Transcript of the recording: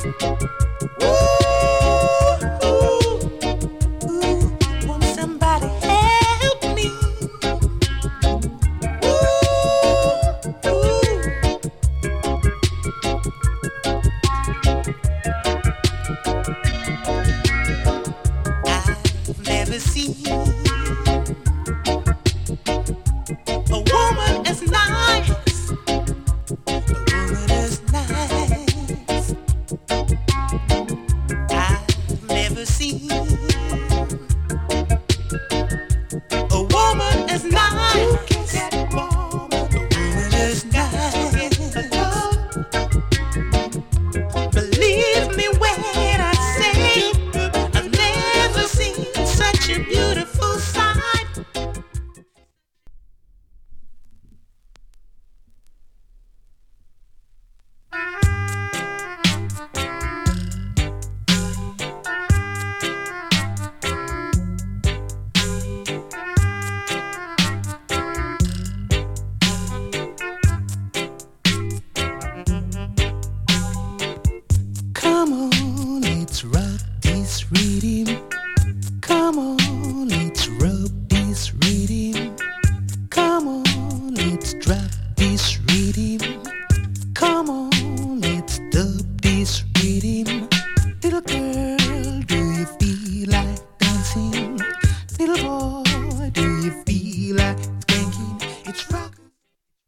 Won't somebody help me? I've never seen a woman as nice. A woman as nice. I've never seen a woman as nice. A woman as nice. Believe me when I say I've never seen such a beautiful sight. Come on, let's rock this rhythm. Come on, let's rub this rhythm. Come on, let's drop this rhythm. Come on, let's dub this rhythm.